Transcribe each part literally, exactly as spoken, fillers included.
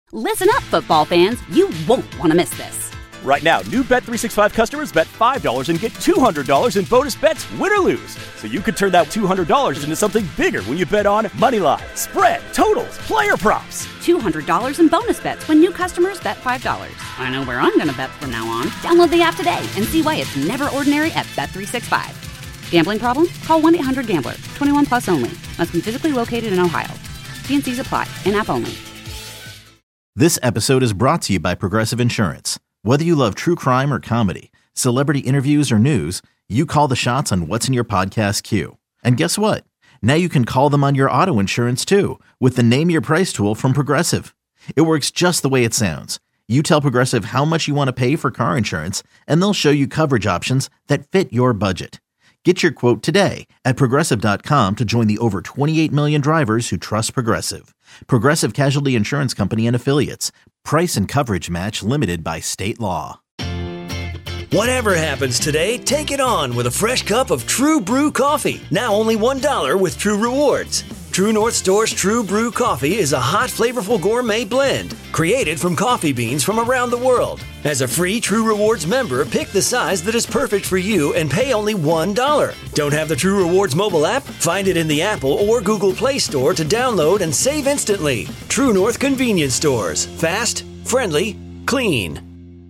Listen up, football fans. You won't want to miss this. Right now, new Bet three sixty-five customers bet five dollars and get two hundred dollars in bonus bets, win or lose. So you could turn that two hundred dollars into something bigger when you bet on moneyline, spread, totals, player props. two hundred dollars in bonus bets when new customers bet five dollars. I know where I'm going to bet from now on. Download the app today and see why it's never ordinary at Bet three sixty-five. Gambling problem? Call one eight hundred gambler. twenty-one plus only. Must be physically located in Ohio. T and C's apply. In-app only. This episode is brought to you by Progressive Insurance. Whether you love true crime or comedy, celebrity interviews or news, you call the shots on what's in your podcast queue. And guess what? Now you can call them on your auto insurance too with the Name Your Price tool from Progressive. It works just the way it sounds. You tell Progressive how much you want to pay for car insurance, and they'll show you coverage options that fit your budget. Get your quote today at Progressive dot com to join the over twenty-eight million drivers who trust Progressive. Progressive Casualty Insurance Company and Affiliates. Price and coverage match limited by state law. Whatever happens today, take it on with a fresh cup of True Brew coffee. Now only one dollar with True Rewards. True North Store's True Brew coffee is a hot, flavorful gourmet blend created from coffee beans from around the world. As a free True Rewards member, pick the size that is perfect for you and pay only one dollar. Don't have the True Rewards mobile app? Find it in the Apple or Google Play Store to download and save instantly. True North Convenience Stores. Fast, friendly, clean.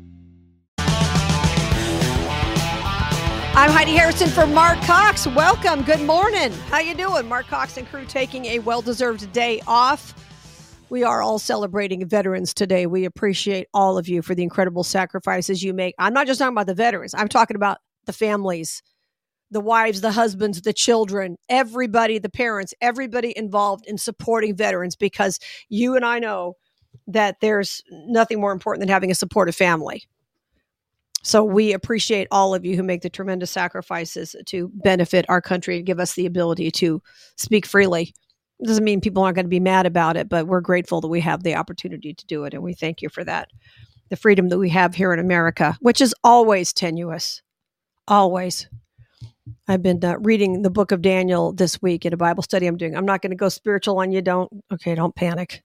I'm Heidi Harrison for Mark Cox. Welcome. Good morning. How you doing? Mark Cox and crew taking a well-deserved day off. We are all celebrating veterans today. We appreciate all of you for the incredible sacrifices you make. I'm not just talking about the veterans. I'm talking about the families, the wives, the husbands, the children, everybody, the parents, everybody involved in supporting veterans, because you and I know that there's nothing more important than having a supportive family. So we appreciate all of you who make the tremendous sacrifices to benefit our country and give us the ability to speak freely. It doesn't mean people aren't going to be mad about it, but we're grateful that we have the opportunity to do it. And we thank you for that. The freedom that we have here in America, which is always tenuous, always. I've been uh, reading the book of Daniel this week in a Bible study I'm doing. I'm not going to go spiritual on you. Don't, okay, don't panic.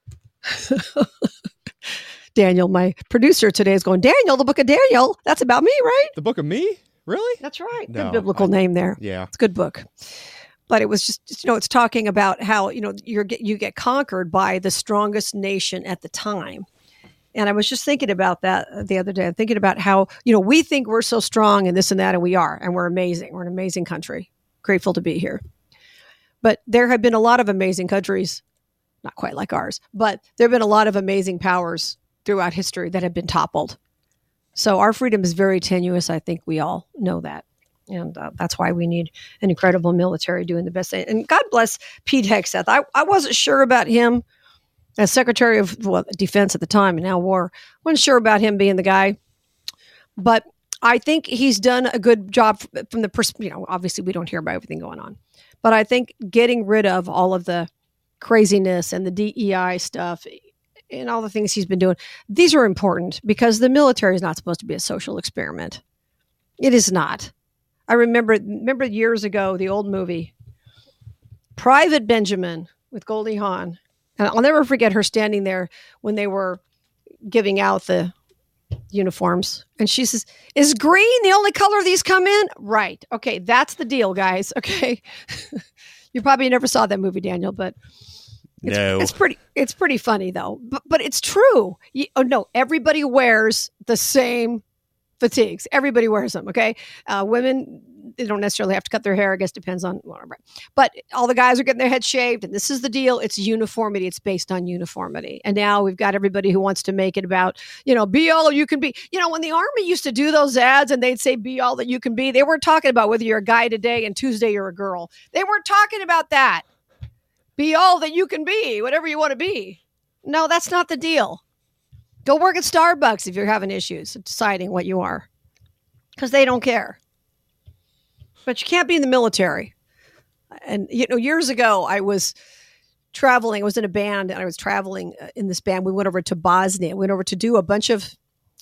Daniel, my producer today, is going, Daniel, the book of Daniel. That's about me, right? The book of me? Really? That's right. No, good biblical I, name there. Yeah. It's a good book. But it was just, you know, it's talking about how, you know, you're you get conquered by the strongest nation at the time. And I was just thinking about that the other day. I'm thinking about how, you know, we think we're so strong and this and that, and we are, and we're amazing. We're an amazing country. Grateful to be here. But there have been a lot of amazing countries, not quite like ours, but there have been a lot of amazing powers throughout history that have been toppled. So our freedom is very tenuous. I think we all know that. And uh, that's why we need an incredible military doing the best thing. And God bless Pete Hegseth. I, I wasn't sure about him as Secretary of well, Defense at the time, and now War. Wasn't sure about him being the guy. But I think he's done a good job from the perspective, you know, obviously we don't hear about everything going on. But I think getting rid of all of the craziness and the D E I stuff and all the things he's been doing, these are important because the military is not supposed to be a social experiment. It is not. I remember remember years ago, the old movie, Private Benjamin with Goldie Hawn. And I'll never forget her standing there when they were giving out the uniforms. And she says, is green the only color these come in? Right. Okay, that's the deal, guys. Okay. You probably never saw that movie, Daniel, but It's, no, it's pretty. It's pretty funny though, but but it's true. You, oh no, everybody wears the same fatigues. Everybody wears them. Okay, uh, women, they don't necessarily have to cut their hair. I guess depends on whatever. But all the guys are getting their head shaved, and this is the deal. It's uniformity. It's based on uniformity. And now we've got everybody who wants to make it about, you know, be all you can be. You know, when the Army used to do those ads and they'd say be all that you can be, they weren't talking about whether you're a guy today and Tuesday you're a girl. They weren't talking about that. Be all that you can be, whatever you want to be. No, that's not the deal. Go work at Starbucks if you're having issues deciding what you are, because they don't care. But you can't be in the military. And, you know, years ago, I was traveling. I was in a band, and I was traveling in this band. We went over to Bosnia. We went over to do a bunch of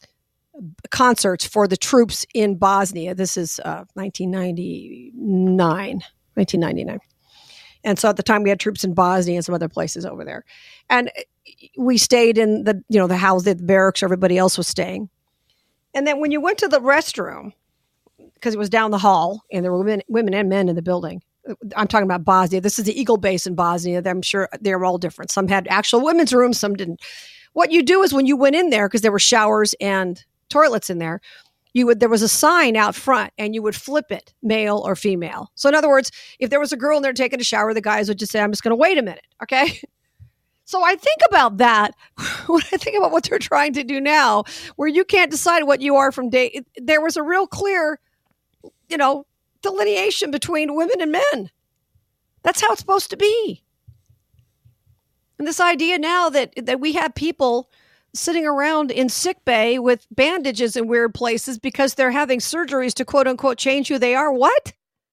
concerts for the troops in Bosnia. This is uh, nineteen ninety-nine. nineteen ninety-nine. And so at the time we had troops in Bosnia and some other places over there. And we stayed in the, you know, the house, the barracks, everybody else was staying. And then when you went to the restroom, because it was down the hall and there were women, women and men in the building. I'm talking about Bosnia. This is the Eagle base in Bosnia. I'm sure they're all different. Some had actual women's rooms, some didn't. What you do is when you went in there, because there were showers and toilets in there, you would there was a sign out front and you would flip it, male or female. So in other words, if there was a girl in there taking a shower, the guys would just say, I'm just going to wait a minute. Okay. So I think about that when I think about what they're trying to do now, where you can't decide what you are from day. There was a real clear, you know, delineation between women and men. That's how it's supposed to be. And this idea now that, that we have people sitting around in sick bay with bandages in weird places because they're having surgeries to quote unquote change who they are. What?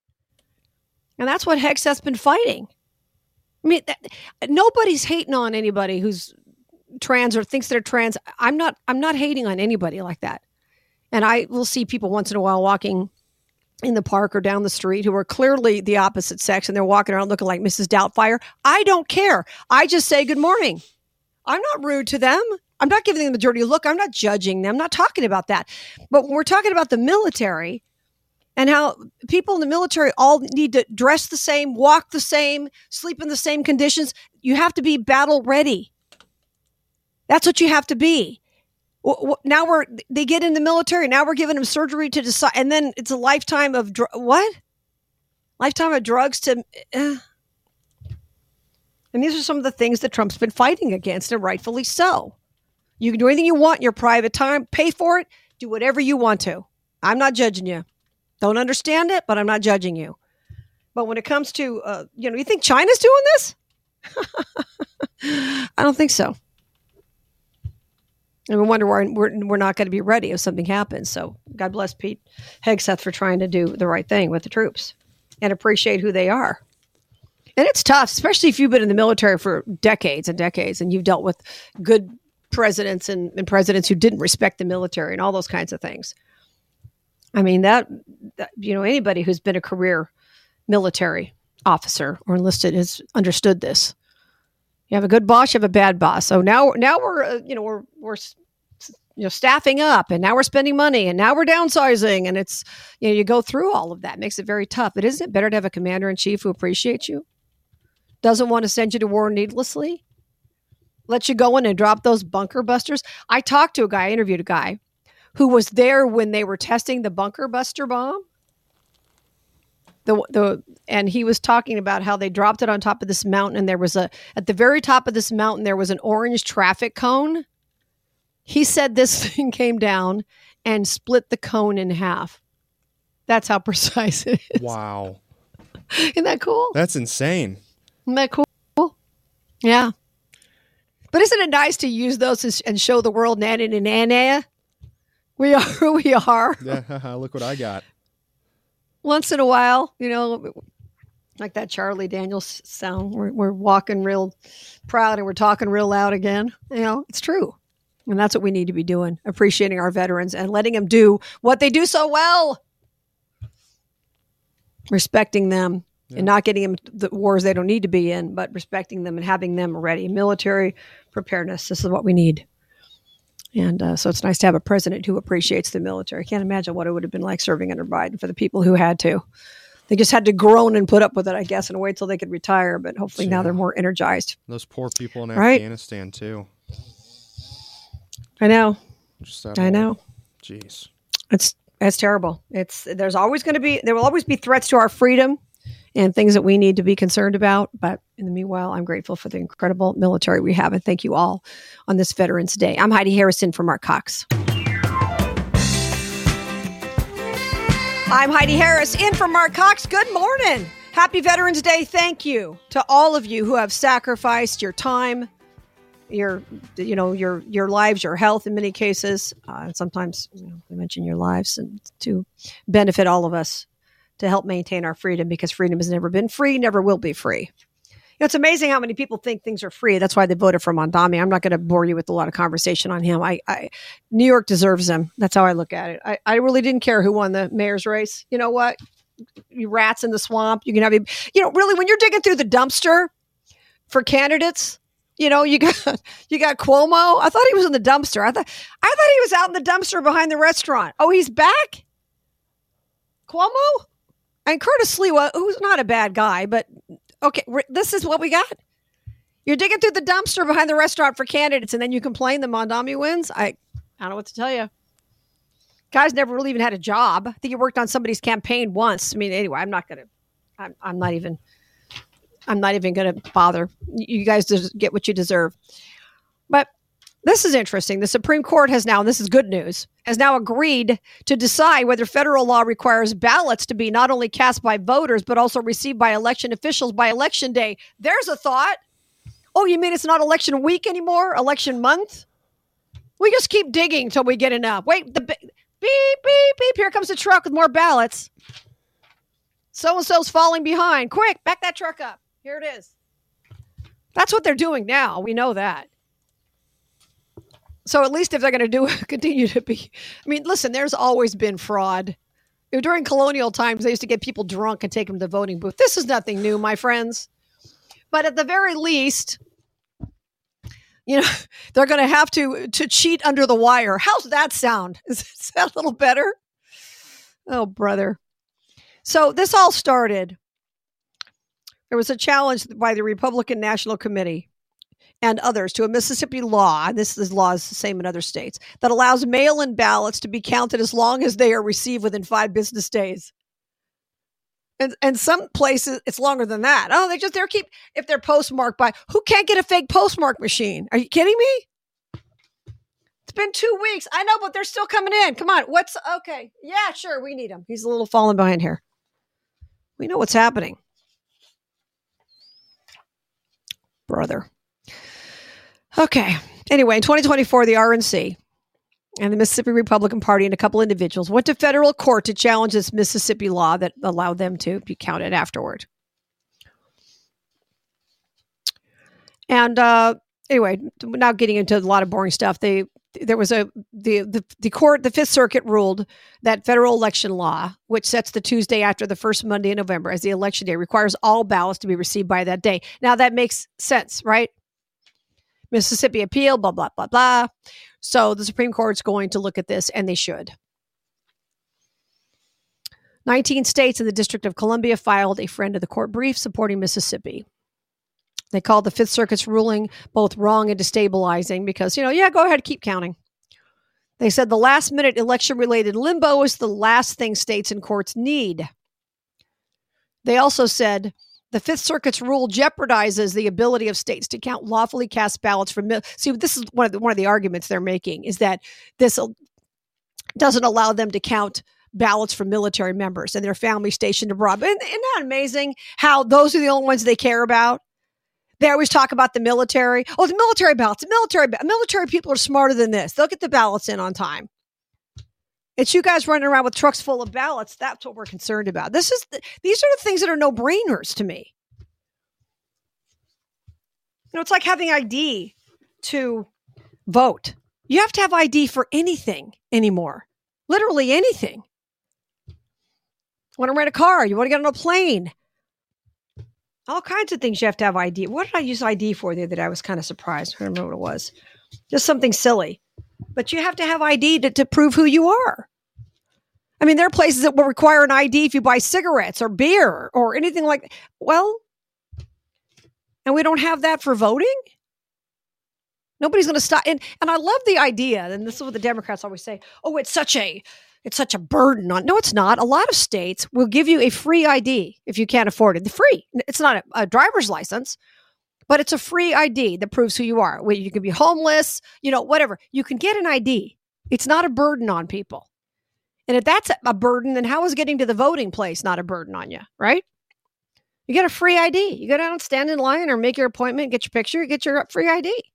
And that's what Hegseth's been fighting. I mean, that, nobody's hating on anybody who's trans or thinks they're trans. I'm not, I'm not hating on anybody like that. And I will see people once in a while walking in the park or down the street who are clearly the opposite sex and they're walking around looking like Missus Doubtfire. I don't care. I just say good morning. I'm not rude to them. I'm not giving them the dirty look. I'm not judging them. I'm not talking about that. But when we're talking about the military and how people in the military all need to dress the same, walk the same, sleep in the same conditions, you have to be battle ready. That's what you have to be. Now we're, they get in the military. Now we're giving them surgery to decide. And then it's a lifetime of, dr- what? Lifetime of drugs to, uh. And these are some of the things that Trump's been fighting against, and rightfully so. You can do anything you want in your private time, pay for it, do whatever you want to. I'm not judging you. Don't understand it, but I'm not judging you. But when it comes to, uh, you know, you think China's doing this? I don't think so. And we wonder why we're, we're not going to be ready if something happens. So God bless Pete Hegseth for trying to do the right thing with the troops and appreciate who they are. And it's tough, especially if you've been in the military for decades and decades and you've dealt with good presidents and, and presidents who didn't respect the military and all those kinds of things. I mean, that, that, you know, anybody who's been a career military officer or enlisted has understood this. You have a good boss, you have a bad boss. So now, now we're, uh, you know, we're, we're, you know, staffing up and now we're spending money and now we're downsizing. And it's, you know, you go through all of that. It makes it very tough. But isn't it better to have a commander in chief who appreciates you? Doesn't want to send you to war needlessly? Let you go in and drop those bunker busters? I talked to a guy, I interviewed a guy who was there when they were testing the bunker buster bomb. The the and he was talking about how they dropped it on top of this mountain, and there was a at the very top of this mountain there was an orange traffic cone. He said this thing came down and split the cone in half. That's how precise it is. Wow. Isn't that cool? That's insane. Isn't that cool? Yeah. But isn't it nice to use those and show the world, na na na na? We are who we are. Yeah, look what I got. Once in a while, you know, like that Charlie Daniels sound. We're, we're walking real proud and we're talking real loud again. You know, it's true. And that's what we need to be doing, appreciating our veterans and letting them do what they do so well. Respecting them yeah. and not getting them the wars they don't need to be in, but respecting them and having them ready. Military preparedness. This is what we need. And uh, so it's nice to have a president who appreciates the military. I can't imagine what it would have been like serving under Biden for the people who had to. They just had to groan and put up with it, I guess, and wait till they could retire. But hopefully yeah. now they're more energized. Those poor people in right? Afghanistan, too. I know. Just I old. know. Jeez. It's it's terrible. It's there's always going to be there will always be threats to our freedom and things that we need to be concerned about. But in the meanwhile, I'm grateful for the incredible military we have. And thank you all on this Veterans Day. I'm Heidi Harrison for Mark Cox. I'm Heidi Harris in for Mark Cox. Good morning. Happy Veterans Day. Thank you to all of you who have sacrificed your time, your, you know, your, your lives, your health in many cases. Uh, and sometimes you know, I mention your lives and to benefit all of us, to help maintain our freedom, because freedom has never been free, never will be free. You know, it's amazing how many people think things are free. That's why they voted for Mondami. I'm not going to bore you with a lot of conversation on him. I, I New York deserves him. That's how I look at it. I, I really didn't care who won the mayor's race. You know what? rats in the swamp. You can have, you know, really when you're digging through the dumpster for candidates, you know, you got you got Cuomo. I thought he was in the dumpster. I thought I thought he was out in the dumpster behind the restaurant. Oh, he's back? Cuomo? And Curtis Sliwa, who's not a bad guy, but okay, this is what we got. You're digging through the dumpster behind the restaurant for candidates, and then you complain that Mondami wins? I, I don't know what to tell you. Guy's never really even had a job. I think he worked on somebody's campaign once. I mean, anyway, I'm not going to, I'm, I'm not even, I'm not even going to bother. You guys just get what you deserve. But this is interesting. The Supreme Court has now, and this is good news, has now agreed to decide whether federal law requires ballots to be not only cast by voters, but also received by election officials by election day. There's a thought. Oh, you mean it's not election week anymore? Election month? We just keep digging until we get enough. Wait, the beep, beep, beep. Here comes the truck with more ballots. So-and-so's falling behind. Quick, back that truck up. Here it is. That's what they're doing now. We know that. So at least if they're going to do continue to be, I mean, listen, there's always been fraud. During colonial times, they used to get people drunk and take them to the voting booth. This is nothing new, my friends. But at the very least, you know, they're going to have to to cheat under the wire. How's that sound? Is, is that a little better? Oh, brother. So this all started. There was a challenge by the Republican National Committee and others to a Mississippi law, and this, this law is the same in other states, that allows mail-in ballots to be counted as long as they are received within five business days. And and some places it's longer than that. Oh, they just they're keep if they're postmarked by who can't get a fake postmark machine? Are you kidding me? It's been two weeks. I know, but they're still coming in. Come on, what's okay? Yeah, sure, we need him. He's a little falling behind here. We know what's happening, brother. Okay. Anyway, in twenty twenty-four, the R N C and the Mississippi Republican Party and a couple individuals went to federal court to challenge this Mississippi law that allowed them to be counted afterward. And uh, anyway, now getting into a lot of boring stuff, they there was a the, the the court, the Fifth Circuit ruled that federal election law, which sets the Tuesday after the first Monday in November as the election day, requires all ballots to be received by that day. Now that makes sense, right? Mississippi appeal, blah, blah, blah, blah. So the Supreme Court's going to look at this, and they should. nineteen states and the District of Columbia filed a friend of the court brief supporting Mississippi. They called the Fifth Circuit's ruling both wrong and destabilizing because, you know, yeah, go ahead, keep counting. They said the last-minute election-related limbo is the last thing states and courts need. They also said the Fifth Circuit's rule jeopardizes the ability of states to count lawfully cast ballots for mil- see this is one of the, one of the arguments they're making is that this doesn't allow them to count ballots for military members and their families stationed abroad. But isn't that amazing how those are the only ones they care about? They always talk about the military. Oh, the military ballots, the military ba- military people are smarter than this. They'll get the ballots in on time. It's you guys running around with trucks full of ballots. That's what we're concerned about. This is the, these are the things that are no-brainers to me. You know, it's like having I D to vote. You have to have I D for anything anymore. Literally anything. You want to rent a car. You want to get on a plane. All kinds of things you have to have I D. What did I use I D for the other day? I was kind of surprised. I don't remember what it was. Just something silly. But you have to have I D to, to prove who you are. I mean, there are places that will require an I D if you buy cigarettes or beer or anything like that. Well, and we don't have that for voting? Nobody's going to stop. And, and I love the idea, and this is what the Democrats always say, oh, it's such a it's such a burden on. No, it's not. A lot of states will give you a free I D if you can't afford it. The free. It's not a, a driver's license. But it's a free I D that proves who you are. You can be homeless, you know, whatever. You can get an I D. It's not a burden on people. And if that's a burden, then how is getting to the voting place not a burden on you, right? You get a free I D. You go down and stand in line or make your appointment, get your picture, get your free I D.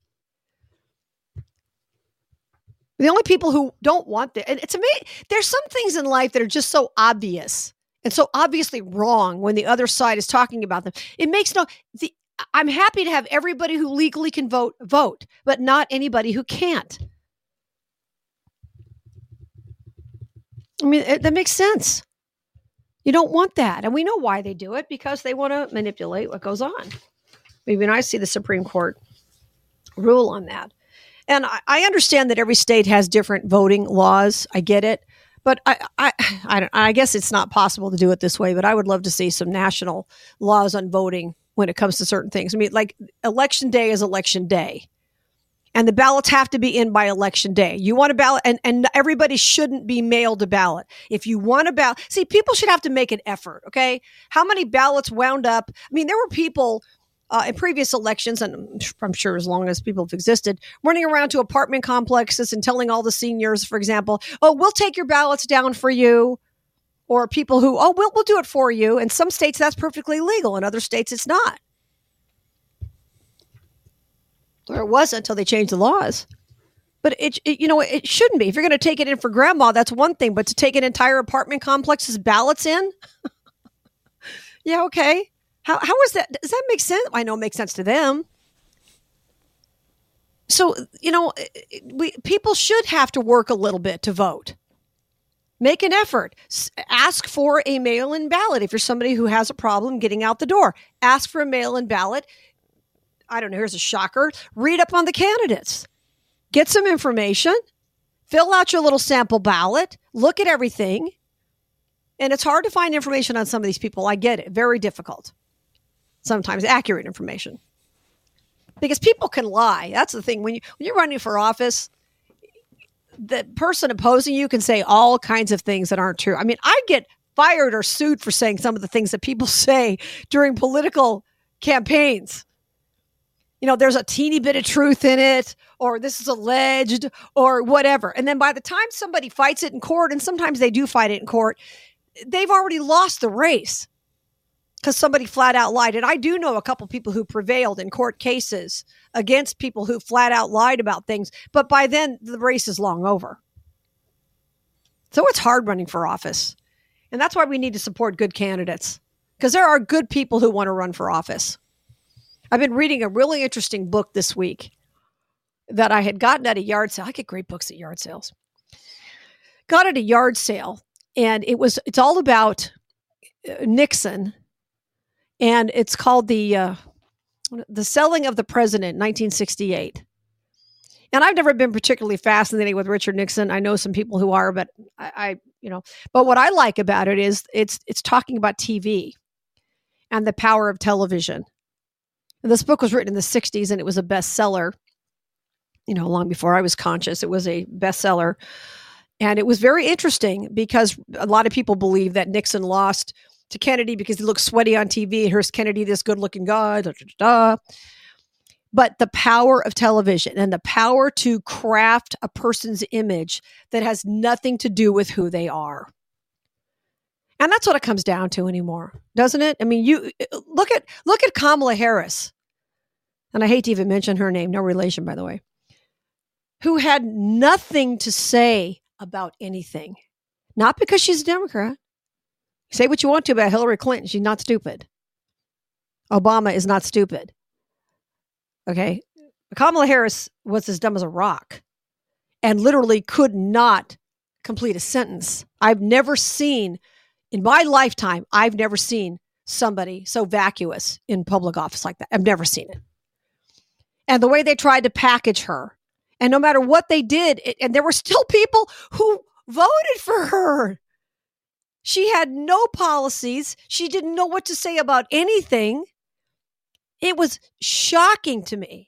The only people who don't want that, and it's amazing. There's some things in life that are just so obvious and so obviously wrong when the other side is talking about them. It makes no... the. I'm happy to have everybody who legally can vote, vote, but not anybody who can't. I mean, it, that makes sense. You don't want that. And we know why they do it, because they want to manipulate what goes on. Maybe when I see the Supreme Court rule on that. And I, I understand that every state has different voting laws. I get it. But I, I, I, don't, I guess it's not possible to do it this way, but I would love to see some national laws on voting when it comes to certain things. I mean, like election day is election day. And the ballots have to be in by election day. You want a ballot, and, and everybody shouldn't be mailed a ballot. If you want a ballot, see, people should have to make an effort, okay? How many ballots wound up? I mean, there were people uh, in previous elections, and I'm sure as long as people have existed, running around to apartment complexes and telling all the seniors, for example, oh, we'll take your ballots down for you. Or people who, oh, we'll, we'll do it for you. In some states, that's perfectly legal. In other states, it's not. Or it wasn't until they changed the laws. But it, it, you know, it shouldn't be. If you're going to take it in for grandma, that's one thing. But to take an entire apartment complex's ballots in, yeah, okay. How how is that? Does that make sense? I know it makes sense to them. So you know, we people should have to work a little bit to vote. Make an effort. Ask for a mail-in ballot if you're somebody who has a problem getting out the door. Ask for a mail-in ballot. I don't know, here's a shocker. Read up on the candidates. Get some information. Fill out your little sample ballot. Look at everything. And it's hard to find information on some of these people. I get it. Very difficult. Sometimes accurate information. Because people can lie. That's the thing. When, you, when you're running for office, the person opposing you can say all kinds of things that aren't true. I mean, I get fired or sued for saying some of the things that people say during political campaigns. You know, there's a teeny bit of truth in it, or this is alleged, or whatever. And then by the time somebody fights it in court, and sometimes they do fight it in court, they've already lost the race because somebody flat out lied. And I do know a couple people who prevailed in court cases against people who flat out lied about things. But by then, the race is long over. So it's hard running for office. And that's why we need to support good candidates, because there are good people who want to run for office. I've been reading a really interesting book this week that I had gotten at a yard sale. I get great books at yard sales. Got at a yard sale, and it was it's all about Nixon, and it's called the uh, the Selling of the President, nineteen sixty-eight. And I've never been particularly fascinated with Richard Nixon. I know some people who are, but I, I you know, but what I like about it is it's it's talking about T V and the power of television. And this book was written in the sixties, and it was a bestseller, you know, long before I was conscious. It was a bestseller. And it was very interesting because a lot of people believe that Nixon lost to Kennedy because he looked sweaty on T V. Here's Kennedy, this good-looking guy. Da, da, da, da. But the power of television and the power to craft a person's image that has nothing to do with who they are. And that's what it comes down to anymore, doesn't it? I mean, you look at look at Kamala Harris, and I hate to even mention her name, no relation, by the way, who had nothing to say about anything. Not because she's a Democrat. Say what you want to about Hillary Clinton. She's not stupid. Obama is not stupid. Okay? Kamala Harris was as dumb as a rock and literally could not complete a sentence. I've never seen... In my lifetime, I've never seen somebody so vacuous in public office like that. I've never seen it. And the way they tried to package her, and no matter what they did, it, and there were still people who voted for her. She had no policies. She didn't know what to say about anything. It was shocking to me.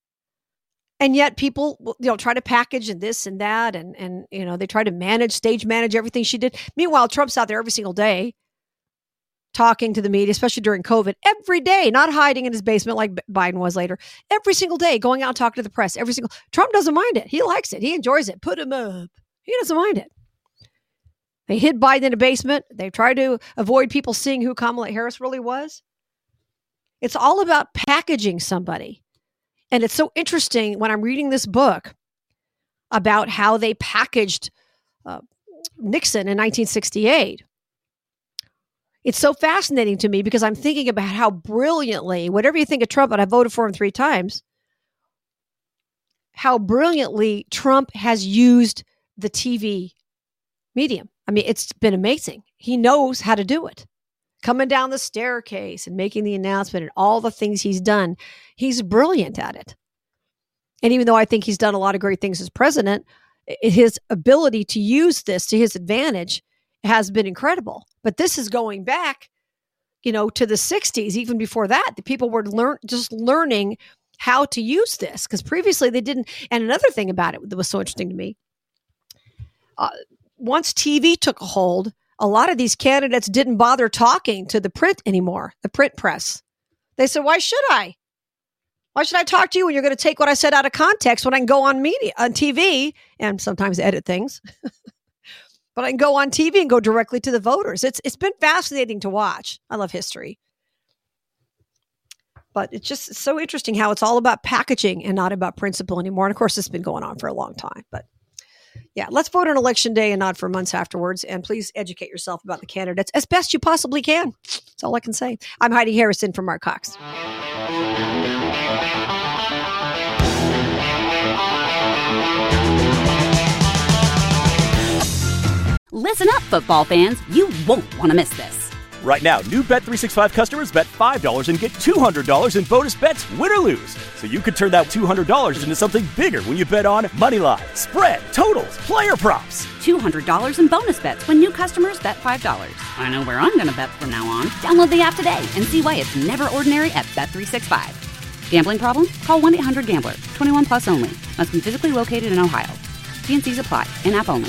And yet people, you know, try to package and this and that. And, and, you know, they try to manage, stage manage everything she did. Meanwhile, Trump's out there every single day talking to the media, especially during COVID, every day, not hiding in his basement like Biden was later. Every single day, going out and talking to the press. Every single, Trump doesn't mind it. He likes it. He enjoys it. Put him up. He doesn't mind it. They hid Biden in a basement. They tried to avoid people seeing who Kamala Harris really was. It's all about packaging somebody. And it's so interesting when I'm reading this book about how they packaged uh, Nixon in nineteen sixty-eight. It's so fascinating to me because I'm thinking about how brilliantly, whatever you think of Trump, and I voted for him three times, how brilliantly Trump has used the T V medium. I mean, it's been amazing. he knows how to do it. Coming down the staircase and making the announcement and all the things he's done, he's brilliant at it. And even though I think he's done a lot of great things as president, his ability to use this to his advantage has been incredible. But this is going back, you know, to the sixties, even before that. The people were learn just learning how to use this because previously they didn't. And another thing about it that was so interesting to me, uh, once T V took a hold, a lot of these candidates didn't bother talking to the print anymore, the print press. They said, why should I? Why should I talk to you when you're going to take what I said out of context when I can go on media, on T V and sometimes edit things, but I can go on T V and go directly to the voters. It's It's been fascinating to watch. I love history. But it's just it's so interesting how it's all about packaging and not about principle anymore. And of course, it's been going on for a long time, but yeah, let's vote on election day and not for months afterwards. And please educate yourself about the candidates as best you possibly can. That's all I can say. I'm Heidi Harrison for Mark Cox. Listen up, football fans. You won't want to miss this. Right now, new Bet three sixty-five customers bet five dollars and get two hundred dollars in bonus bets, win or lose. So you could turn that two hundred dollars into something bigger when you bet on money line, spread, totals, player props. two hundred dollars in bonus bets when new customers bet five dollars. I know where I'm going to bet from now on. Download the app today and see why it's never ordinary at Bet three sixty-five. Gambling problem? Call one eight hundred gambler. twenty-one plus only. Must be physically located in Ohio. T and C's apply. In-app only.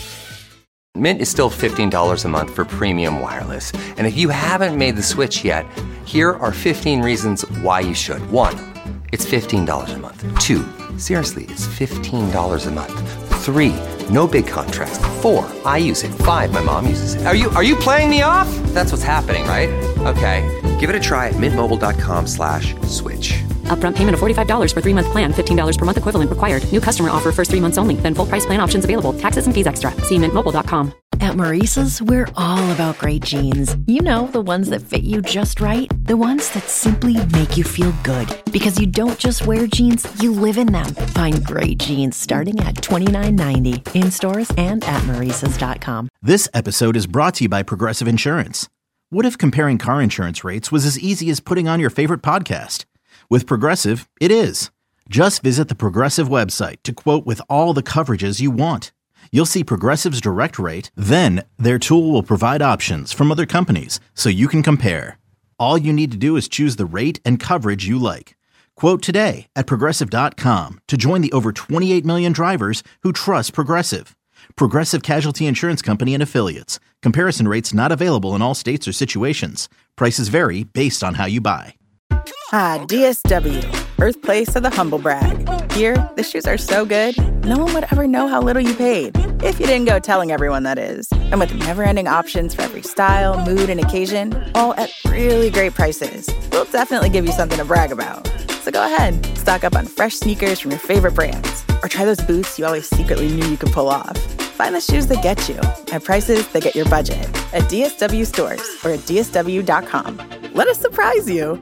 Mint is still fifteen dollars a month for premium wireless. And if you haven't made the switch yet, here are fifteen reasons why you should. One, it's fifteen dollars a month. Two, seriously, it's fifteen dollars a month. Three, no big contrast. Four, I use it. Five, my mom uses it. Are you are you playing me off? That's what's happening, right? Okay, give it a try at mintmobile.com slash switch. Upfront payment of forty-five dollars for three-month plan, fifteen dollars per month equivalent required. New customer offer first three months only. Then full price plan options available. Taxes and fees extra. See mint mobile dot com. At Maurice's, we're all about great jeans. You know, the ones that fit you just right. The ones that simply make you feel good. Because you don't just wear jeans, you live in them. Find great jeans starting at twenty-nine ninety in stores and at maurices dot com. This episode is brought to you by Progressive Insurance. What if comparing car insurance rates was as easy as putting on your favorite podcast? With Progressive, it is. Just visit the Progressive website to quote with all the coverages you want. You'll see Progressive's direct rate, then their tool will provide options from other companies so you can compare. All you need to do is choose the rate and coverage you like. Quote today at progressive dot com to join the over twenty-eight million drivers who trust Progressive. Progressive Casualty Insurance Company and Affiliates. Comparison rates not available in all states or situations. Prices vary based on how you buy. Ah, D S W, birthplace of the humble brag. Here, the shoes are so good, no one would ever know how little you paid. If you didn't go telling everyone, that is. And with never-ending options for every style, mood, and occasion, all at really great prices, we'll definitely give you something to brag about. So go ahead, stock up on fresh sneakers from your favorite brands, or try those boots you always secretly knew you could pull off. Find the shoes that get you at prices that get your budget at D S W stores or at D S W dot com. Let us surprise you.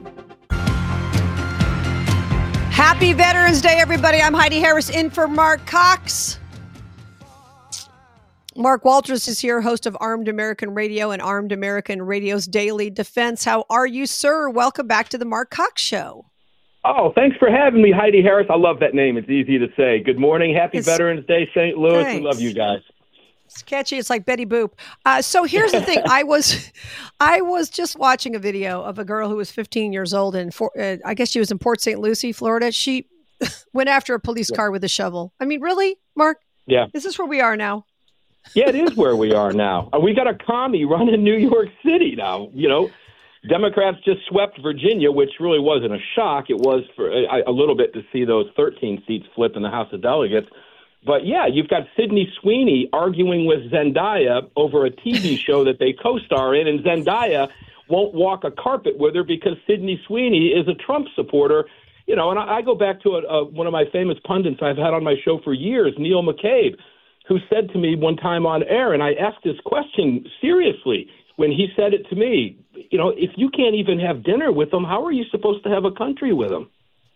Happy Veterans Day, everybody. I'm Heidi Harris in for Mark Cox. Mark Walters is here, host of Armed American Radio and Armed American Radio's Daily Defense. How are you, sir? Welcome back to the Mark Cox Show. Oh, thanks for having me, Heidi Harris. I love that name. It's easy to say. Good morning. Happy It's, Veterans Day, Saint Louis. thanks. We love you guys. It's catchy. It's like Betty Boop. Uh, so here's the thing. I was, I was just watching a video of a girl who was fifteen years old, and uh, I guess she was in Port Saint Lucie, Florida. She went after a police yeah. car with a shovel. I mean, really, Mark? Yeah. Is this where we are now? Yeah, it is where we are now. We got a commie running New York City now. You know, Democrats just swept Virginia, which really wasn't a shock. It was for a, a little bit to see those thirteen seats flip in the House of Delegates. But, yeah, you've got Sydney Sweeney arguing with Zendaya over a T V show that they co-star in, and Zendaya won't walk a carpet with her because Sydney Sweeney is a Trump supporter. You know, and I, I go back to a, a, one of my famous pundits I've had on my show for years, Neil McCabe, who said to me one time on air, and I asked this question seriously when he said it to me, you know, if you can't even have dinner with them, how are you supposed to have a country with them?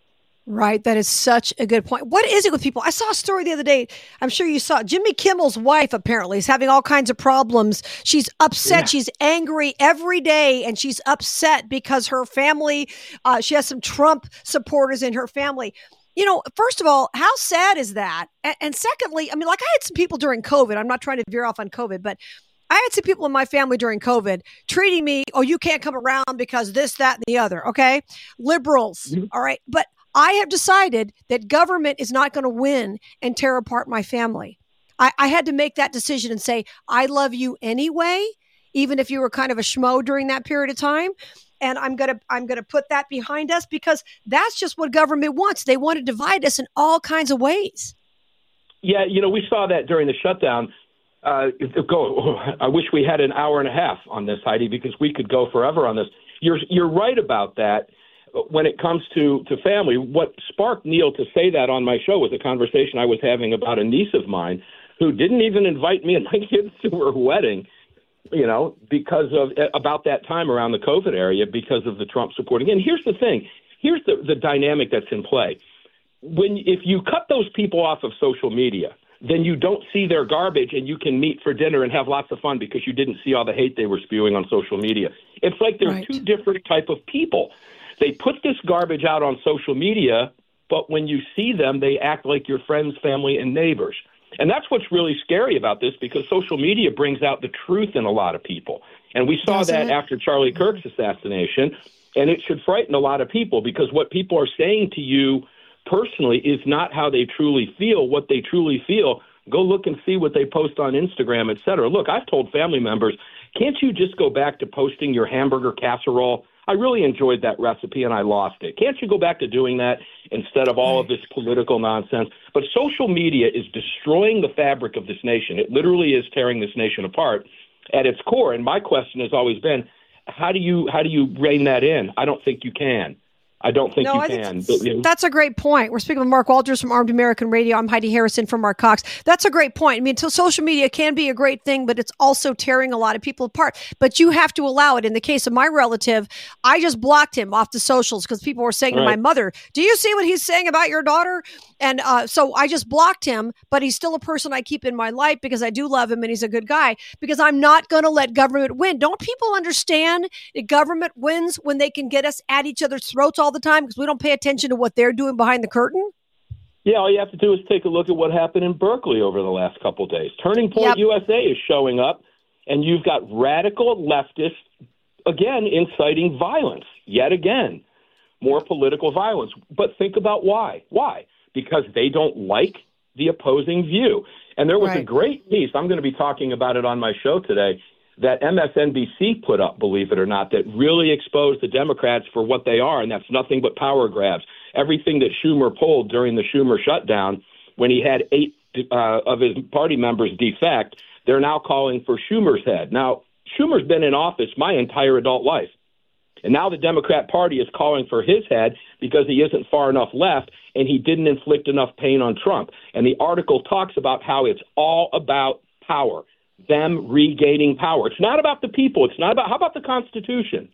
Right. That is such a good point. What is it with people? I saw a story the other day. I'm sure you saw it. Jimmy Kimmel's wife apparently is having all kinds of problems. She's upset. Yeah. She's angry every day, and she's upset because her family, uh, she has some Trump supporters in her family. You know, first of all, how sad is that? And, and secondly, I mean, like I had some people during COVID. I'm not trying to veer off on COVID, but I had some people in my family during COVID treating me, oh, you can't come around because this, that, and the other. Okay. Liberals. Mm-hmm. All right. But I have decided that government is not going to win and tear apart my family. I, I had to make that decision and say, I love you anyway, even if you were kind of a schmo during that period of time. And I'm going to I'm going to put that behind us because that's just what government wants. They want to divide us in all kinds of ways. Yeah, you know, we saw that during the shutdown. Uh, go. I wish we had an hour and a half on this, Heidi, because we could go forever on this. You're you're right about that. When it comes to, to family, what sparked Neil to say that on my show was a conversation I was having about a niece of mine who didn't even invite me and my kids to her wedding, you know, because of about that time around the COVID area because of the Trump supporting. And here's the thing. Here's the, the dynamic that's in play. When if you cut those people off of social media, then you don't see their garbage and you can meet for dinner and have lots of fun because you didn't see all the hate they were spewing on social media. It's like they're right. two different type of people. They put this garbage out on social media, but when you see them, they act like your friends, family, and neighbors. And that's what's really scary about this because social media brings out the truth in a lot of people. And we saw Doesn't that it? after Charlie Kirk's assassination, and it should frighten a lot of people because what people are saying to you personally is not how they truly feel. What they truly feel, go look and see what they post on Instagram, et cetera. Look, I've told family members, can't you just go back to posting your hamburger casserole? I really enjoyed that recipe and I lost it. Can't you go back to doing that instead of all of this political nonsense? But social media is destroying the fabric of this nation. It literally is tearing this nation apart at its core. And my question has always been, how do you how do you rein that in? I don't think you can. I don't think no, you I can. But, you know. That's a great point. We're speaking with Mark Walters from Armed American Radio. I'm Heidi Harrison from Mark Cox. That's a great point. I mean, so social media can be a great thing, but it's also tearing a lot of people apart. But you have to allow it. In the case of my relative, I just blocked him off the socials because people were saying right. to my mother, do you see what he's saying about your daughter? And uh, so I just blocked him, but he's still a person I keep in my life because I do love him and he's a good guy because I'm not going to let government win. Don't people understand that government wins when they can get us at each other's throats all the time because we don't pay attention to what they're doing behind the curtain? Yeah, all you have to do is take a look at what happened in Berkeley over the last couple of days. Turning Point yep. U S A is showing up, and you've got radical leftists, again, inciting violence, yet again, more political violence. But think about why. Why? Because they don't like the opposing view. And there was right. a great piece, I'm going to be talking about it on my show today, that M S N B C put up, believe it or not, that really exposed the Democrats for what they are, and that's nothing but power grabs. Everything that Schumer pulled during the Schumer shutdown, when he had eight uh, of his party members defect, they're now calling for Schumer's head. Now, Schumer's been in office my entire adult life, and now the Democrat Party is calling for his head because he isn't far enough left, and he didn't inflict enough pain on Trump. And the article talks about how it's all about power. Them regaining power. It's not about the people. It's not about, how about the Constitution?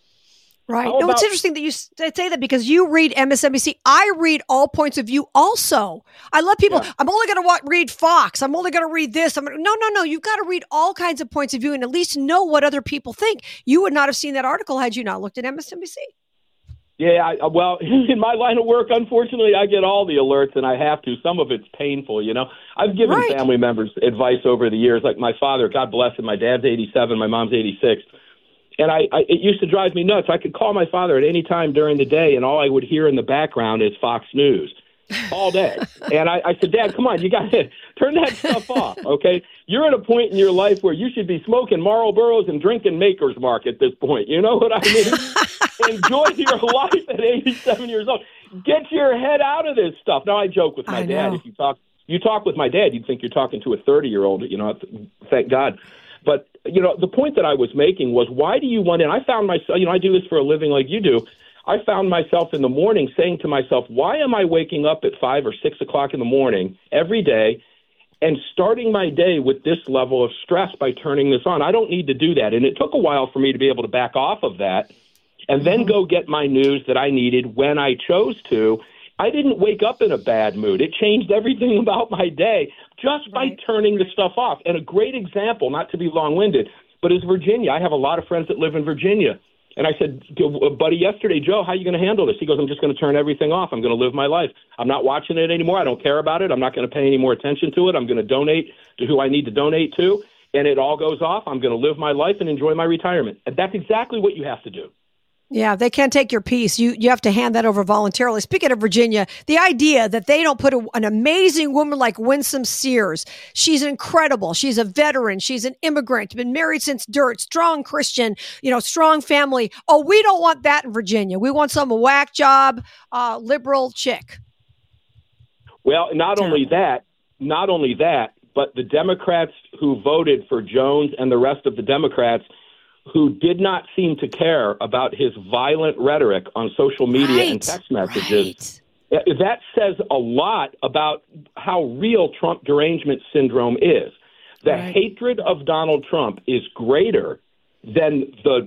Right. How no, about, it's interesting that you say that because you read M S N B C. I read all points of view also. I let people, yeah. I'm only going to read Fox. I'm only going to read this. I'm gonna, no, no, no. You've got to read all kinds of points of view and at least know what other people think. You would not have seen that article had you not looked at M S N B C. Yeah, I, well, in my line of work, unfortunately, I get all the alerts, and I have to. Some of it's painful, you know. I've given right. family members advice over the years, like my father, God bless him, my dad's eighty-seven, my mom's eighty-six. And I, I it used to drive me nuts. I could call my father at any time during the day, and all I would hear in the background is Fox News all day. And I, I said, Dad, come on, you got to turn that stuff off, okay? You're at a point in your life where you should be smoking Marlboros and drinking Maker's Mark at this point. You know what I mean? Enjoy your life at eighty-seven years old. Get your head out of this stuff. Now, I joke with my I dad. Know. If you talk, you talk with my dad, you'd think you're talking to a thirty-year-old, you know, thank God. But, you know, the point that I was making was, why do you want in? I found myself, you know, I do this for a living like you do. I found myself in the morning saying to myself, why am I waking up at five or six o'clock in the morning every day and starting my day with this level of stress by turning this on? I don't need to do that. And it took a while for me to be able to back off of that and then go get my news that I needed when I chose to. I didn't wake up in a bad mood. It changed everything about my day just by Right. turning the stuff off. And a great example, not to be long-winded, but is Virginia. I have a lot of friends that live in Virginia. And I said to a buddy yesterday, Joe, how are you going to handle this? He goes, I'm just going to turn everything off. I'm going to live my life. I'm not watching it anymore. I don't care about it. I'm not going to pay any more attention to it. I'm going to donate to who I need to donate to. And it all goes off. I'm going to live my life and enjoy my retirement. And that's exactly what you have to do. Yeah, they can't take your piece. You you have to hand that over voluntarily. Speaking of Virginia, the idea that they don't put a, an amazing woman like Winsome Sears, she's incredible. She's a veteran. She's an immigrant, been married since dirt, strong Christian, you know, strong family. Oh, we don't want that in Virginia. We want some whack job, uh, liberal chick. Well, not only that, not only that, but the Democrats who voted for Jones and the rest of the Democrats who did not seem to care about his violent rhetoric on social media Right, and text messages. Right. That says a lot about how real Trump derangement syndrome is. The Right. hatred of Donald Trump is greater than the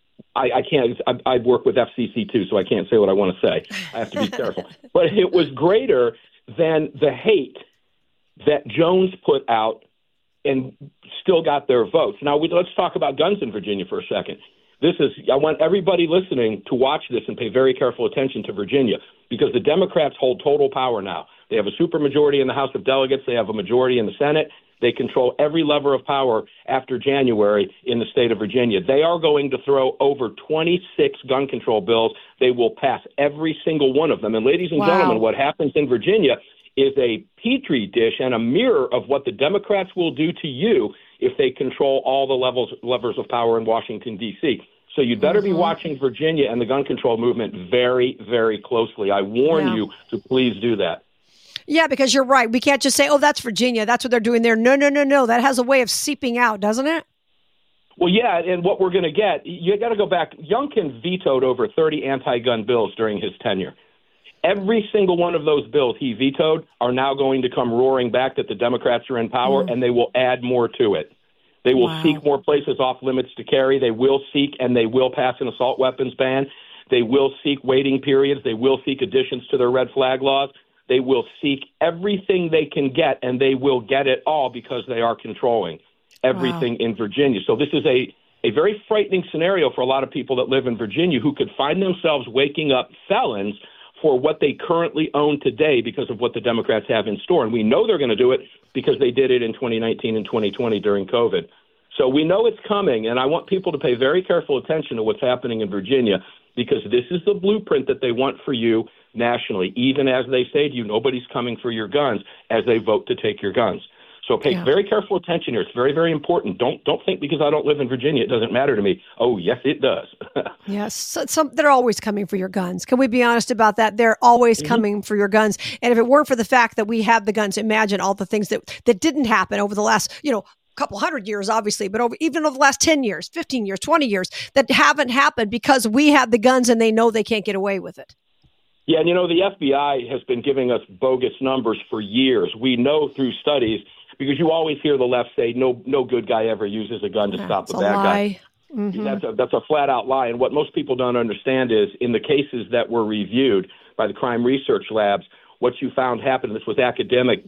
I, I can't I, I work with F C C too, so I can't say what I want to say. I have to be careful. But it was greater than the hate that Jones put out and still got their votes. Now, we, let's talk about guns in Virginia for a second. This is, I want everybody listening to watch this and pay very careful attention to Virginia, because the Democrats hold total power now. They have a supermajority in the House of Delegates. They have a majority in the Senate. They control every lever of power after January in the state of Virginia. They are going to throw over twenty-six gun control bills. They will pass every single one of them. And ladies and Wow. gentlemen, what happens in Virginia is a petri dish and a mirror of what the Democrats will do to you if they control all the levels levers of power in Washington, D C. So you'd better be watching Virginia and the gun control movement very, very closely. I warn Yeah. you to please do that. Yeah, because you're right. We can't just say, oh, that's Virginia. That's what they're doing there. No, no, no, no. That has a way of seeping out, doesn't it? Well, yeah, and what we're going to get, you got to go back. Youngkin vetoed over thirty anti-gun bills during his tenure. Every single one of those bills he vetoed are now going to come roaring back that the Democrats are in power, mm. and they will add more to it. They will Wow. seek more places off limits to carry. They will seek and they will pass an assault weapons ban. They will seek waiting periods. They will seek additions to their red flag laws. They will seek everything they can get, and they will get it all because they are controlling everything wow. in Virginia. So this is a, a very frightening scenario for a lot of people that live in Virginia who could find themselves waking up felons for what they currently own today because of what the Democrats have in store. And we know they're going to do it because they did it in twenty nineteen and twenty twenty during COVID. So we know it's coming, and I want people to pay very careful attention to what's happening in Virginia, because this is the blueprint that they want for you nationally. Even as they say to you, nobody's coming for your guns as they vote to take your guns. So pay yeah. very careful attention here. It's very, very important. Don't don't think because I don't live in Virginia, it doesn't matter to me. Oh, yes, it does. Yes, so, some, they're always coming for your guns. Can we be honest about that? They're always mm-hmm. coming for your guns. And if it weren't for the fact that we have the guns, imagine all the things that, that didn't happen over the last, you know, couple hundred years, obviously, but over even over the last ten years, fifteen years, twenty years that haven't happened because we have the guns and they know they can't get away with it. Yeah, and you know, the F B I has been giving us bogus numbers for years. We know through studies, because you always hear the left say, no no good guy ever uses a gun to yeah, stop the a bad lie. guy. Mm-hmm. That's a, that's a flat-out lie. And what most people don't understand is in the cases that were reviewed by the crime research labs, what you found happened, this was academic,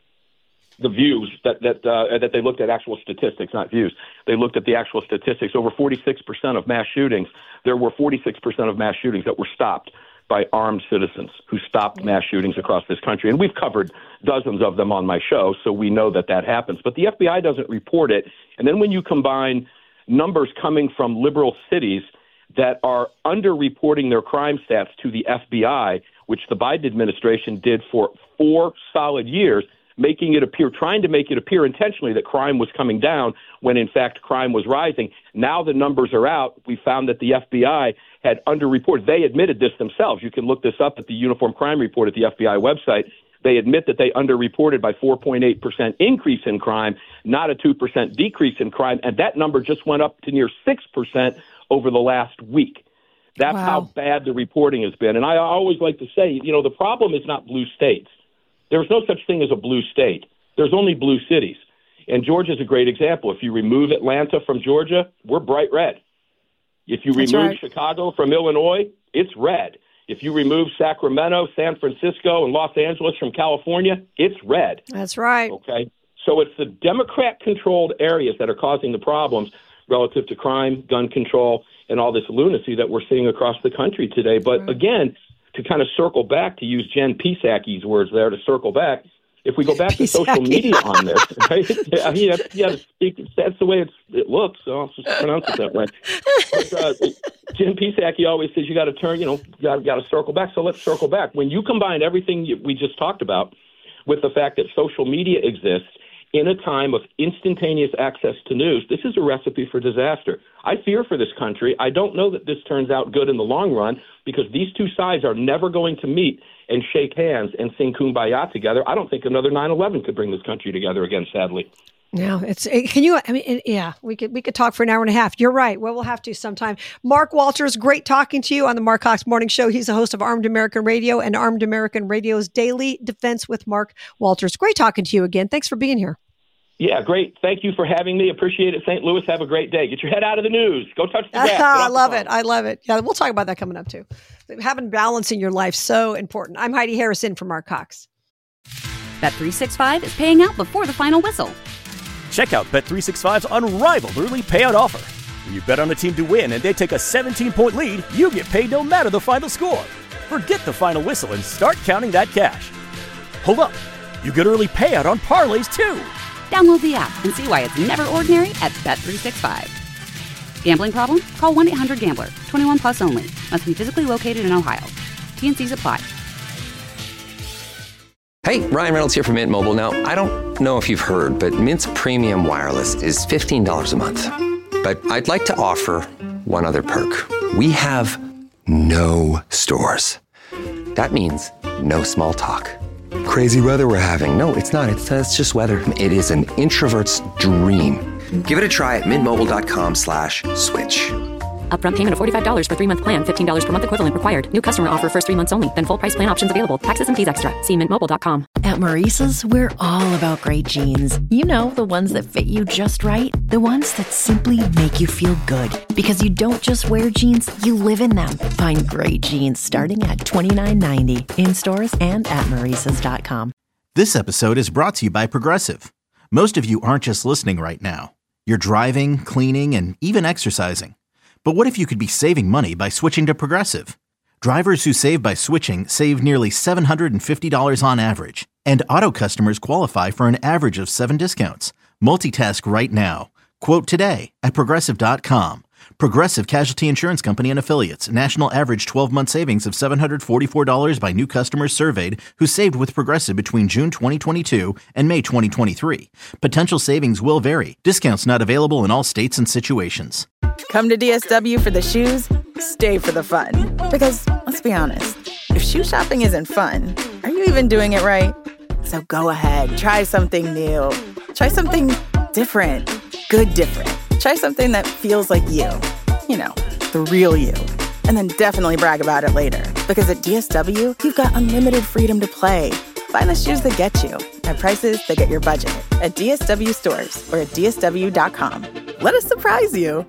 the views that that uh, that they looked at actual statistics, not views. They looked at the actual statistics. Over forty-six percent of mass shootings, there were forty-six percent of mass shootings that were stopped by armed citizens who stopped mass shootings across this country. And we've covered dozens of them on my show, so we know that that happens. But the F B I doesn't report it. And then when you combine numbers coming from liberal cities that are underreporting their crime stats to the F B I, which the Biden administration did for four solid years, making it appear, trying to make it appear intentionally that crime was coming down when, in fact, crime was rising. Now the numbers are out. We found that the F B I had underreported. They admitted this themselves. You can look this up at the Uniform Crime Report at the F B I website. They admit that they underreported by four point eight percent increase in crime, not a two percent decrease in crime. And that number just went up to near six percent over the last week. That's wow. how bad the reporting has been. And I always like to say, you know, the problem is not blue states. There's no such thing as a blue state. There's only blue cities. And Georgia's a great example. If you remove Atlanta from Georgia, we're bright red. If you That's remove right. Chicago from Illinois, it's red. If you remove Sacramento, San Francisco, and Los Angeles from California, it's red. That's right. Okay. So it's the Democrat-controlled areas that are causing the problems relative to crime, gun control, and all this lunacy that we're seeing across the country today. But right. again, to kind of circle back, to use Jen Psak's words there, to circle back, if we go back to social media on this, right? yeah, yeah, yeah, that's the way it's, it looks, so I'll just pronounce it that way. But, uh, Jen Psaki always says you got to turn, you know, you got to circle back. So let's circle back. When you combine everything you, we just talked about with the fact that social media exists in a time of instantaneous access to news, this is a recipe for disaster. I fear for this country. I don't know that this turns out good in the long run because these two sides are never going to meet and shake hands and sing Kumbaya together. I don't think another nine eleven could bring this country together again, sadly. Yeah, it's. It, can you? I mean, it, yeah, we could we could talk for an hour and a half. You're right. Well, we'll have to sometime. Mark Walters, great talking to you on the Mark Cox Morning Show. He's the host of Armed American Radio and Armed American Radio's Daily Defense with Mark Walters. Great talking to you again. Thanks for being here. Yeah, great. Thank you for having me. Appreciate it, Saint Louis. Have a great day. Get your head out of the news. Go touch the grass. I love it. I love it. Yeah, we'll talk about that coming up too. Having balance in your life so important. I'm Heidi Harrison for Mark Cox. Bet three sixty-five is paying out before the final whistle. Check out Bet three sixty-five's unrivaled early payout offer. When you bet on a team to win and they take a seventeen-point lead, you get paid no matter the final score. Forget the final whistle and start counting that cash. Hold up. You get early payout on parlays too. Download the app and see why it's never ordinary at Bet three sixty-five. Gambling problem? Call one eight hundred gambler. twenty-one plus only. Must be physically located in Ohio. T and C's apply. Hey, Ryan Reynolds here from Mint Mobile. Now, I don't know if you've heard, but Mint's premium wireless is fifteen dollars a month. But I'd like to offer one other perk. We have no stores. That means no small talk. Crazy weather we're having. No, it's not. It's, uh, it's just weather. It is an introvert's dream. Give it a try at mintmobile.com slash switch. Upfront payment of forty-five dollars for three-month plan, fifteen dollars per month equivalent required. New customer offer first three months only, then full price plan options available. Taxes and fees extra. See mint mobile dot com. At Maurice's, we're all about great jeans. You know, the ones that fit you just right. The ones that simply make you feel good. Because you don't just wear jeans, you live in them. Find great jeans starting at twenty-nine ninety in stores and at maurices dot com. This episode is brought to you by Progressive. Most of you aren't just listening right now. You're driving, cleaning, and even exercising. But what if you could be saving money by switching to Progressive? Drivers who save by switching save nearly seven hundred fifty dollars on average. And auto customers qualify for an average of seven discounts. Multitask right now. Quote today at progressive dot com. Progressive Casualty Insurance Company and Affiliates. National average twelve-month savings of seven hundred forty-four dollars by new customers surveyed who saved with Progressive between June twenty twenty-two and May twenty twenty-three. Potential savings will vary. Discounts not available in all states and situations. Come to D S W for the shoes, stay for the fun. Because, let's be honest, if shoe shopping isn't fun, are you even doing it right? So go ahead, try something new. Try something different. Good different. Try something that feels like you. You know, the real you. And then definitely brag about it later. Because at D S W, you've got unlimited freedom to play. Find the shoes that get you at prices that get your budget at D S W stores or at D S W dot com. Let us surprise you.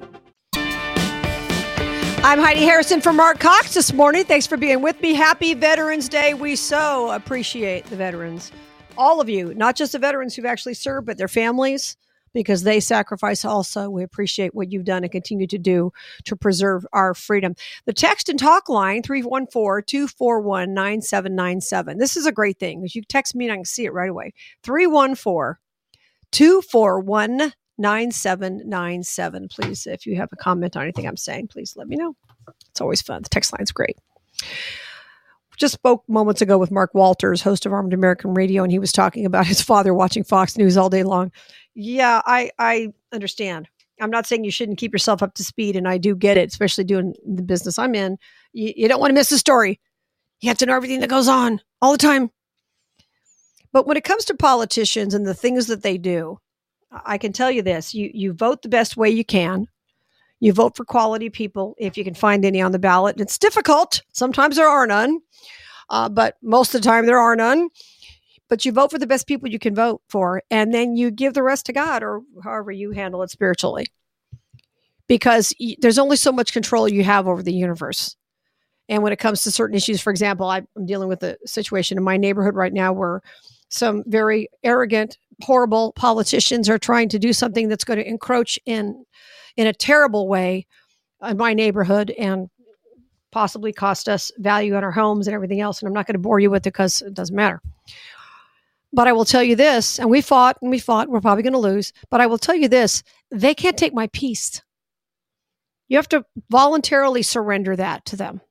I'm Heidi Harrison for Mark Cox this morning. Thanks for being with me. Happy Veterans Day. We so appreciate the veterans. All of you, not just the veterans who've actually served, but their families, because they sacrifice also. We appreciate what you've done and continue to do to preserve our freedom. The text and talk line, three one four, two four one, nine seven nine seven. This is a great thing because you text me and I can see it right away. three one four, two four one, nine seven nine seven. Please, if you have a comment on anything I'm saying, please let me know. It's always fun. The text line's great. Just spoke moments ago with Mark Walters, host of Armed American Radio, and he was talking about his father watching Fox News all day long. Yeah, I, I understand. I'm not saying you shouldn't keep yourself up to speed, and I do get it, especially doing the business I'm in. You, you don't want to miss a story. You have to know everything that goes on all the time. But when it comes to politicians and the things that they do, I can tell you this, you, you vote the best way you can. You vote for quality people if you can find any on the ballot. It's difficult. Sometimes there are none, uh, but most of the time there are none. But you vote for the best people you can vote for, and then you give the rest to God or however you handle it spiritually. Because y- there's only so much control you have over the universe. And when it comes to certain issues, for example, I'm dealing with a situation in my neighborhood right now where some very arrogant, horrible politicians are trying to do something that's going to encroach in, in a terrible way in my neighborhood and possibly cost us value on our homes and everything else. And I'm not going to bore you with it because it doesn't matter. But I will tell you this, and we fought and we fought, we're probably going to lose, but I will tell you this, they can't take my peace. You have to voluntarily surrender that to them.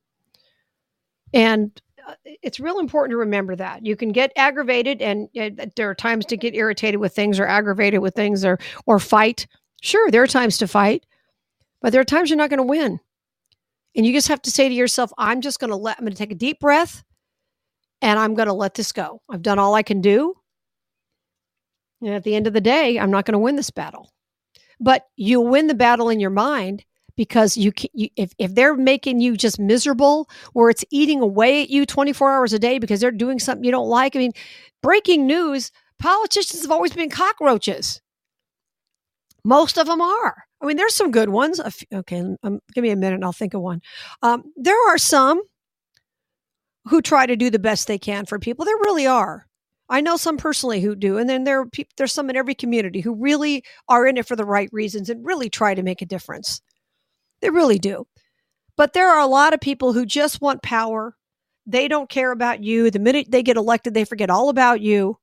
And it's real important to remember that. You can get aggravated, and uh, there are times to get irritated with things or aggravated with things or or fight. Sure, there are times to fight, but there are times you're not going to win. And you just have to say to yourself, I'm just going to let, I'm going to take a deep breath, and I'm going to let this go. I've done all I can do. And at the end of the day, I'm not going to win this battle. But you win the battle in your mind. Because you, can, you if, if they're making you just miserable or it's eating away at you twenty-four hours a day because they're doing something you don't like. I mean, breaking news, politicians have always been cockroaches. Most of them are. I mean, there's some good ones. Okay, um, give me a minute and I'll think of one. Um, there are some who try to do the best they can for people. There really are. I know some personally who do. And then there are people, there's some in every community who really are in it for the right reasons and really try to make a difference. They really do. But there are a lot of people who just want power. They don't care about you. The minute they get elected, they forget all about you.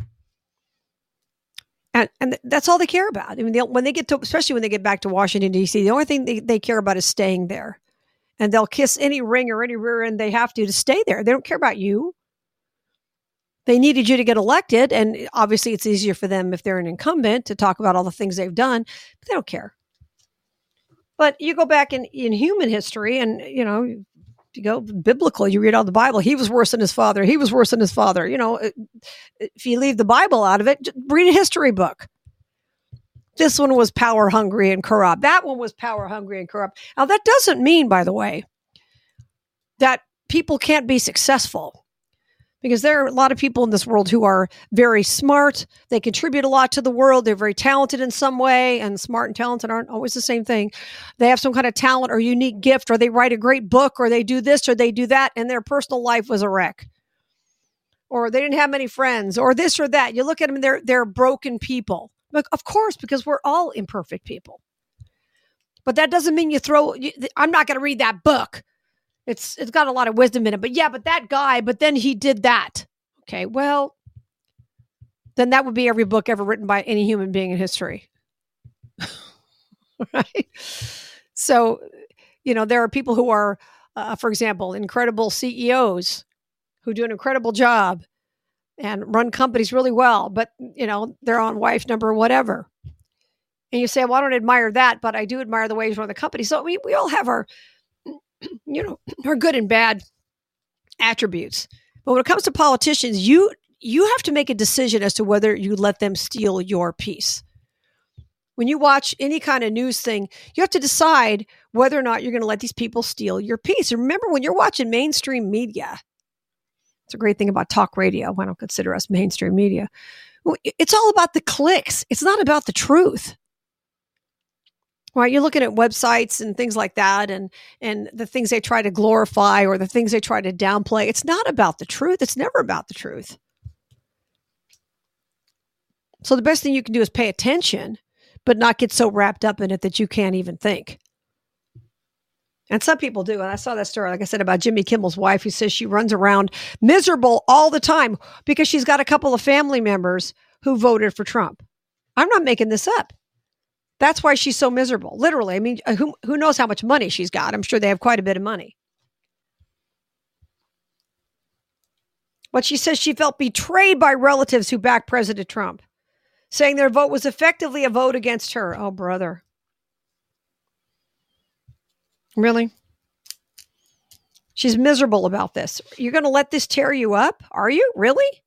And and that's all they care about. I mean, they, when they get to, especially when they get back to Washington, D C, the only thing they, they care about is staying there. And they'll kiss any ring or any rear end they have to to stay there. They don't care about you. They needed you to get elected. And obviously it's easier for them if they're an incumbent to talk about all the things they've done, but they don't care. But you go back in, in human history and, you know, you go biblical, you read all the Bible. He was worse than his father. He was worse than his father. You know, if you leave the Bible out of it, just read a history book. This one was power hungry and corrupt. That one was power hungry and corrupt. Now, that doesn't mean, by the way, that people can't be successful. Because there are a lot of people in this world who are very smart. They contribute a lot to the world. They're very talented in some way, and smart and talented aren't always the same thing. They have some kind of talent or unique gift, or they write a great book, or they do this, or they do that, and their personal life was a wreck. Or they didn't have many friends, or this or that. You look at them, they're, they're broken people. But of course, because we're all imperfect people. But that doesn't mean you throw, you, I'm not going to read that book. It's it's got a lot of wisdom in it, but yeah, but that guy, but then he did that. Okay, well, then that would be every book ever written by any human being in history. Right? So, you know, there are people who are, uh, for example, incredible C E Os who do an incredible job and run companies really well, but, you know, they're on wife number whatever. And you say, well, I don't admire that, but I do admire the way he's run the company. So we, we all have our, you know, are good and bad attributes. But when it comes to politicians, you you have to make a decision as to whether you let them steal your peace. When you watch any kind of news thing, you have to decide whether or not you're going to let these people steal your peace. And remember, when you're watching mainstream media, it's a great thing about talk radio. I don't consider us mainstream media. It's all about the clicks. It's not about the truth. Right, you're looking at websites and things like that, and and the things they try to glorify or the things they try to downplay. It's not about the truth. It's never about the truth. So the best thing you can do is pay attention, but not get so wrapped up in it that you can't even think. And some people do. And I saw that story, like I said, about Jimmy Kimmel's wife, who says she runs around miserable all the time because she's got a couple of family members who voted for Trump. I'm not making this up. That's why she's so miserable. Literally. I mean, who who knows how much money she's got? I'm sure they have quite a bit of money. But she says she felt betrayed by relatives who backed President Trump, saying their vote was effectively a vote against her. Oh, brother. Really? She's miserable about this. You're going to let this tear you up? Are you? Really?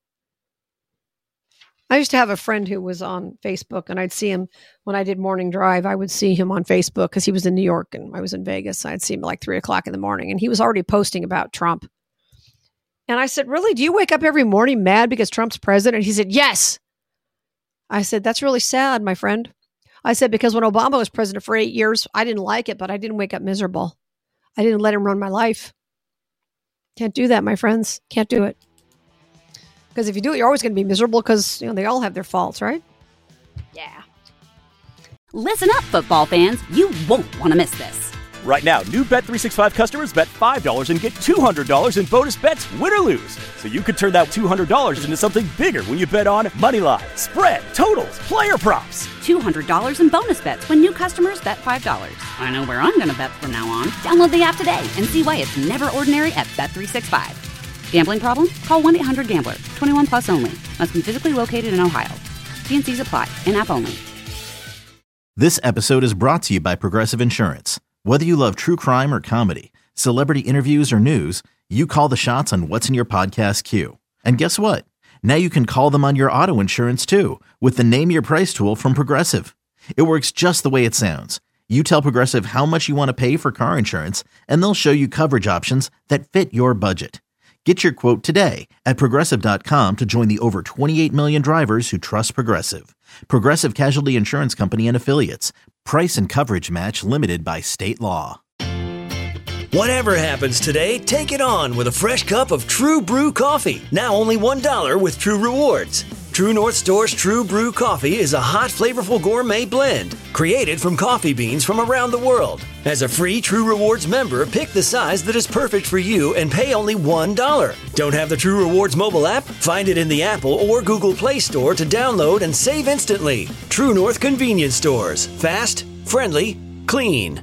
I used to have a friend who was on Facebook, and I'd see him when I did morning drive. I would see him on Facebook because he was in New York and I was in Vegas. I'd see him at like three o'clock in the morning, and he was already posting about Trump. And I said, really, do you wake up every morning mad because Trump's president? He said, yes. I said, that's really sad, my friend. I said, because when Obama was president for eight years, I didn't like it, but I didn't wake up miserable. I didn't let him run my life. Can't do that, my friends. Can't do it. Because if you do it, you're always going to be miserable because, you know, they all have their faults, right? Yeah. Listen up, football fans. You won't want to miss this. Right now, new Bet three sixty-five customers bet five dollars and get two hundred dollars in bonus bets, win or lose. So you could turn that two hundred dollars into something bigger when you bet on Moneyline, spread, totals, player props. two hundred dollars in bonus bets when new customers bet five dollars. I know where I'm going to bet from now on. Download the app today and see why it's never ordinary at Bet three sixty-five. Gambling problem? Call one eight hundred gambler. twenty-one plus only. Must be physically located in Ohio. T and C's apply. In-app only. This episode is brought to you by Progressive Insurance. Whether you love true crime or comedy, celebrity interviews or news, you call the shots on what's in your podcast queue. And guess what? Now you can call them on your auto insurance too with the Name Your Price tool from Progressive. It works just the way it sounds. You tell Progressive how much you want to pay for car insurance, and they'll show you coverage options that fit your budget. Get your quote today at Progressive dot com to join the over twenty-eight million drivers who trust Progressive. Progressive Casualty Insurance Company and Affiliates. Price and coverage match limited by state law. Whatever happens today, take it on with a fresh cup of True Brew coffee. Now only one dollar with True Rewards. True North Store's True Brew coffee is a hot, flavorful gourmet blend created from coffee beans from around the world. As a free True Rewards member, pick the size that is perfect for you and pay only one dollar. Don't have the True Rewards mobile app? Find it in the Apple or Google Play Store to download and save instantly. True North Convenience Stores. Fast, friendly, clean.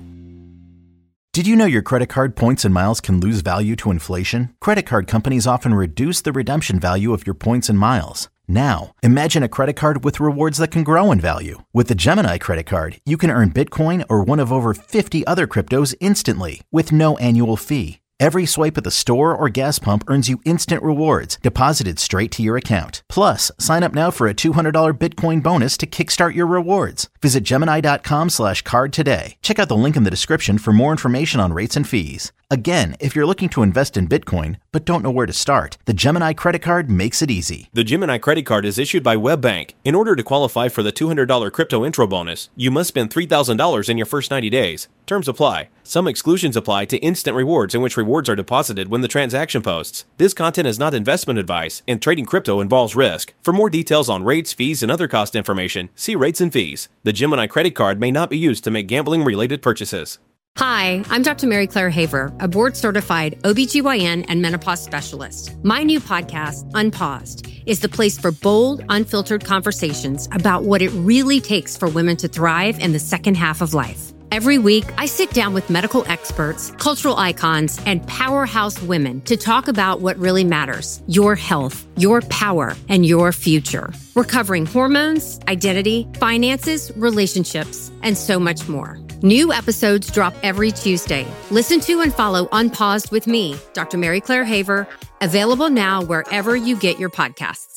Did you know your credit card points and miles can lose value to inflation? Credit card companies often reduce the redemption value of your points and miles. Now, imagine a credit card with rewards that can grow in value. With the Gemini credit card, you can earn Bitcoin or one of over fifty other cryptos instantly with no annual fee. Every swipe at the store or gas pump earns you instant rewards deposited straight to your account. Plus, sign up now for a two hundred dollars Bitcoin bonus to kickstart your rewards. Visit Gemini.com slash card today. Check out the link in the description for more information on rates and fees. Again, if you're looking to invest in Bitcoin but don't know where to start, the Gemini credit card makes it easy. The Gemini credit card is issued by WebBank. In order to qualify for the two hundred dollars crypto intro bonus, you must spend three thousand dollars in your first ninety days. Terms apply. Some exclusions apply to instant rewards in which rewards are deposited when the transaction posts. This content is not investment advice, and trading crypto involves risk. For more details on rates, fees, and other cost information, see rates and fees. The Gemini credit card may not be used to make gambling-related purchases. Hi, I'm Doctor Mary Claire Haver, a board-certified O B G Y N and menopause specialist. My new podcast, Unpaused, is the place for bold, unfiltered conversations about what it really takes for women to thrive in the second half of life. Every week, I sit down with medical experts, cultural icons, and powerhouse women to talk about what really matters: your health, your power, and your future. We're covering hormones, identity, finances, relationships, and so much more. New episodes drop every Tuesday. Listen to and follow Unpaused with me, Doctor Mary Claire Haver, available now wherever you get your podcasts.